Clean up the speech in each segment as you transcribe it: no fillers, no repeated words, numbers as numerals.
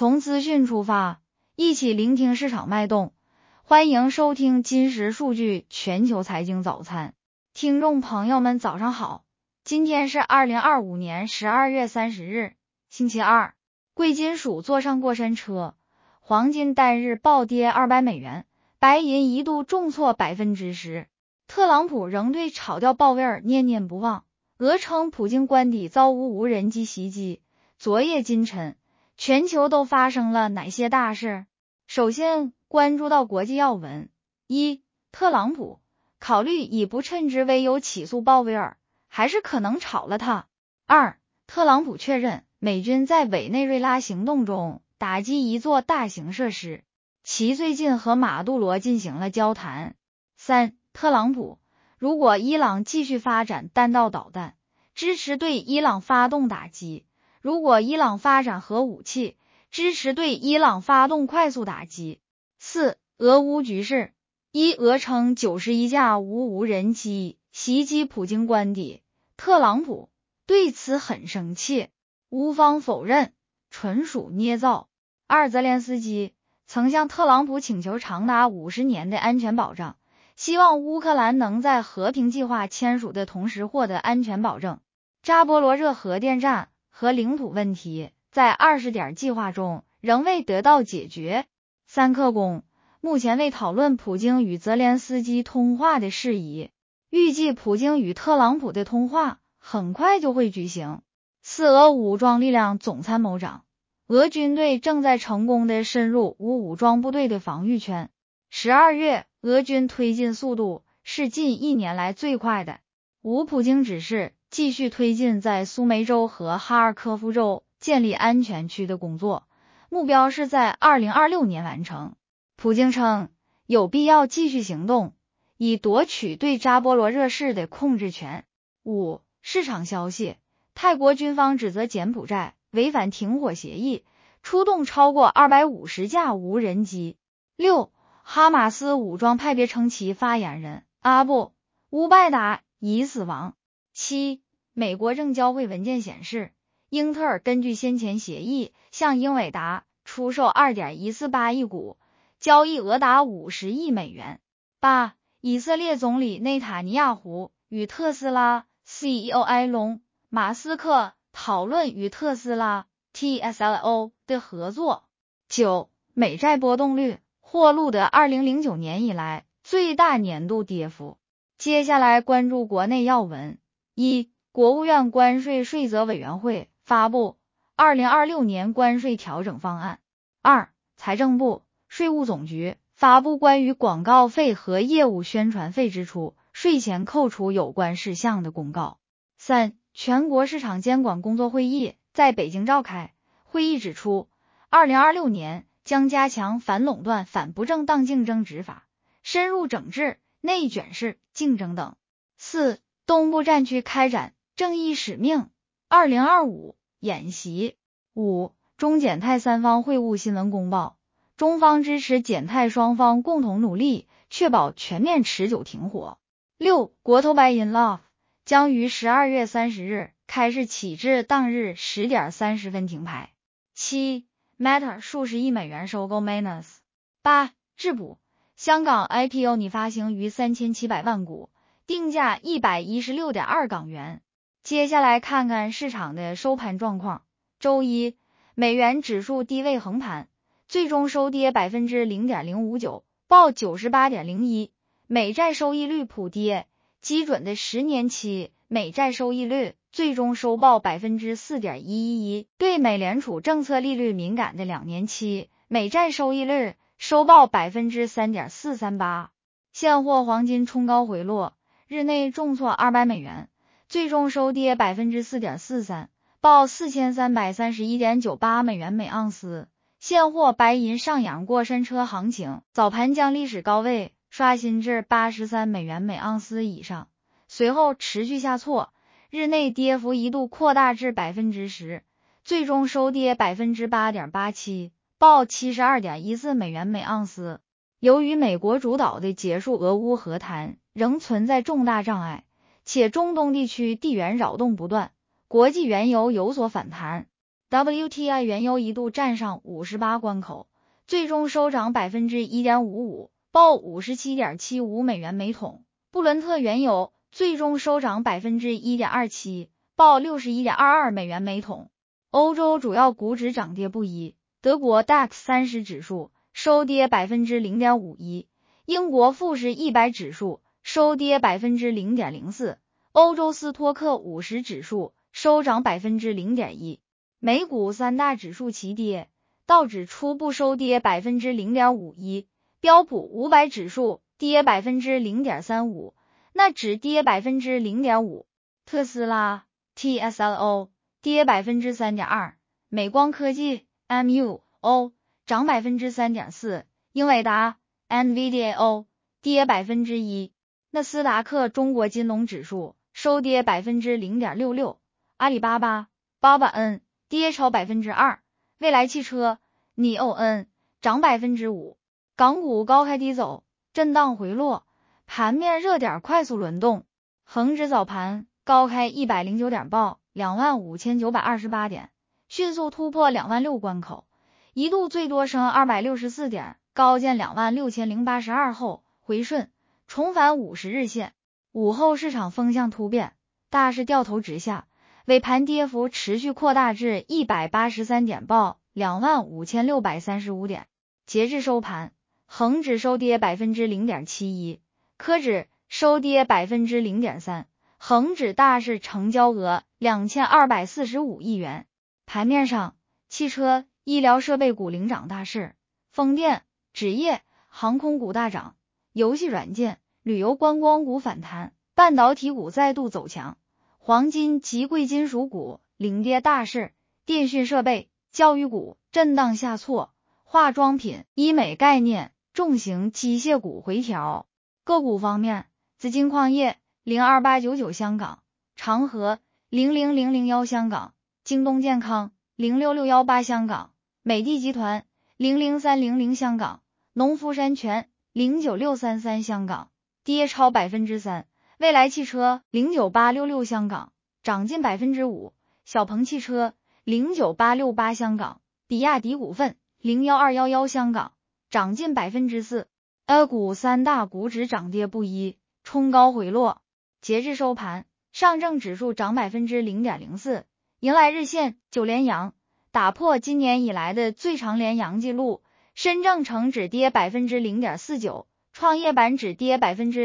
从资讯出发，一起聆听市场脉动。欢迎收听金石数据全球财经早餐。听众朋友们早上好，今天是2025年12月30日，星期二。贵金属坐上过山车，黄金单日暴跌200美元，白银一度重挫10%。特朗普仍对炒掉鲍威尔念念不忘，俄称普京官邸遭无人机袭击。昨夜今晨，全球都发生了哪些大事？首先关注到国际要闻。一、特朗普考虑以不称职为由起诉鲍威尔，还是可能炒了他。二、特朗普确认美军在委内瑞拉行动中打击一座大型设施，其最近和马杜罗进行了交谈。三、特朗普如果伊朗继续发展弹道导弹，支持对伊朗发动打击；如果伊朗发展核武器，支持对伊朗发动快速打击。四、俄乌局势。一、俄称91架无人机袭击普京官邸，特朗普对此很生气，乌方否认，纯属捏造。二、泽连斯基曾向特朗普请求长达50年的安全保障，希望乌克兰能在和平计划签署的同时获得安全保证。扎波罗热核电站和领土问题在20点计划中仍未得到解决。三、克宫目前未讨论普京与泽连斯基通话的事宜，预计普京与特朗普的通话很快就会举行。四、俄武装力量总参谋长，俄军队正在成功地深入乌武装部队的防御圈。12月，俄军推进速度是近1年来最快的。五、普京指示继续推进在苏梅州和哈尔科夫州建立安全区的工作，目标是在2026年完成。普京称有必要继续行动，以夺取对扎波罗热市的控制权。五、市场消息，泰国军方指责柬埔寨违反停火协议，出动超过250架无人机。六、哈马斯武装派别称其发言人阿布·乌拜达已死亡。七、美国证交会文件显示，英特尔根据先前协议向英伟达出售 2.148 亿股，交易额达50亿美元。八、以色列总理内塔尼亚胡与特斯拉 CEO 埃隆·马斯克讨论与特斯拉 TSLO 的合作。九、美债波动率或录得2009年以来最大年度跌幅。接下来关注国内要闻。一、国务院关税税则委员会发布2026年关税调整方案。二、财政部、税务总局发布关于广告费和业务宣传费支出税前扣除有关事项的公告。三、全国市场监管工作会议在北京召开，会议指出，2026年将加强反垄断、反不正当竞争执法，深入整治内卷式竞争等。四、东部战区开展正义使命2025演习。五、中柬泰三方会晤新闻公报，中方支持柬泰双方共同努力，确保全面持久停火。六、国投白银 Love 将于12月30日开市起至当日10点30分停牌。七、Meta 数十亿美元收购 Mainus。八、质补，香港 IPO 拟发行逾3700万股，定价116.2港元。接下来看看市场的收盘状况。周一，美元指数低位横盘，最终收跌 0.059%， 报 98.01。美债收益率普跌，基准的10年期美债收益率最终收报 4.111%， 对美联储政策利率敏感的2年期美债收益率收报 3.438%。现货黄金冲高回落，日内重挫200美元，最终收跌 4.43%， 报 4331.98 美元每盎司。现货白银上扬过山车行情，早盘将历史高位刷新至83美元每盎司以上，随后持续下挫，日内跌幅一度扩大至 10%， 最终收跌 8.87%， 报 72.14 美元每盎司。由于美国主导的结束俄乌和谈仍存在重大障碍，且中东地区地缘扰动不断，国际原油有所反弹。 WTI 原油一度站上58关口，最终收涨 1.55%， 报 57.75 美元每桶。布伦特原油最终收涨 1.27%， 报 61.22 美元每桶。欧洲主要股指涨跌不一，德国 DAX 30指数收跌 0.51%， 英国富时100指数收跌 0.04%， 欧洲斯托克50指数收涨 0.1%。美股三大指数齐跌，道指初步收跌 0.51%， 标普500指数跌 0.35%， 纳指跌 0.5%， 特斯拉 TSLO 跌 3.2%， 美光科技 MUO 涨 3.4%， 英伟达 NVIDIA 跌 1%， 纳斯达克中国金龙指数收跌 0.66%， 阿里巴巴 BABA 跌超 2%， 蔚来汽车 NIO 涨 5%。 港股高开低走，震荡回落，盘面热点快速轮动。恒指早盘高开109点，报 25,928 点，迅速突破26000关口，一度最多升264点，高见26082后回顺，重返50日线。午后市场风向突变，大市掉头直下，尾盘跌幅持续扩大至183点，报 25,635 点。截至收盘，恒指收跌 0.71%， 科指收跌 0.3%， 恒指大市成交额2245亿元。盘面上，汽车、医疗设备股领涨大势，风电、纸业、航空股大涨，游戏软件、旅游观光股反弹，半导体股再度走强，黄金及贵金属股领跌大势，电讯设备、教育股震荡下挫，化妆品、医美概念、重型机械股回调。个股方面，紫金矿业02899香港，长和00001香港，京东健康06618香港，美的集团00300香港，农夫山泉09633香港，跌超 3%， 蔚来汽车09866香港，涨近 5%， 小鹏汽车09868香港，比亚迪股份01211香港，涨近 4%。 A 股三大股指涨跌不一，冲高回落。截至收盘，上证指数涨 0.04%， 迎来日线9连阳，打破今年以来的最长连阳记录。深证成指跌 0.49%， 创业板指跌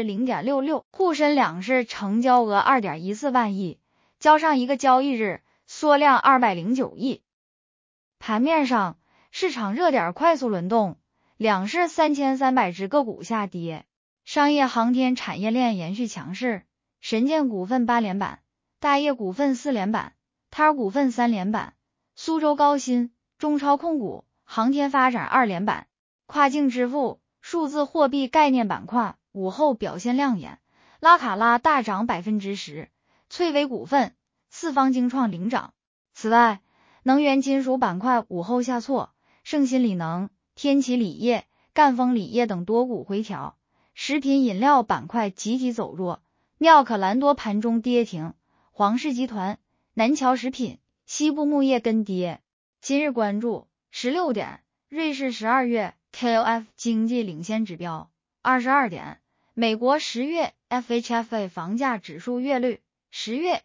0.66%， 沪深两市成交额 2.14 万亿，较上一个交易日缩量209亿。盘面上，市场热点快速轮动，两市3300只个股下跌。商业航天产业链延续强势，神剑股份8连板，大业股份4连板，泰尔股份3连板，苏州高新、中超控股、航天发展2连板。跨境支付、数字货币概念板块午后表现亮眼，拉卡拉大涨 10%， 翠微股份、四方精创领涨。此外，能源金属板块午后下挫，盛鑫锂能、天齐锂业、赣锋锂业等多股回调。食品饮料板块集体走弱，妙可蓝多盘中跌停，黄氏集团、南桥食品、西部牧业跟跌。今日关注16点，瑞士12月 KOF 经济领先指标；22点，美国10月 FHFA 房价指数月率；10月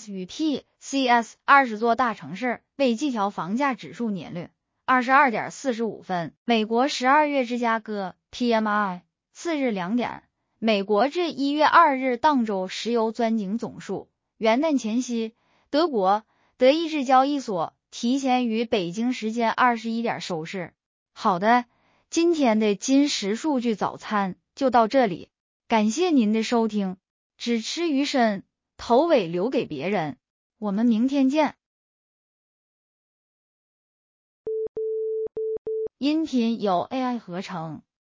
S&P/CS 20座大城市未季调房价指数年率；22点45分，美国12月芝加哥 PMI。次日2点，美国至1月2日当周石油钻井总数。元旦前夕，德国德意志交易所提前于北京时间21点收市。好的，今天的金石数据早餐就到这里，感谢您的收听。只吃鱼身，头尾留给别人。我们明天见。音频由 AI 合成。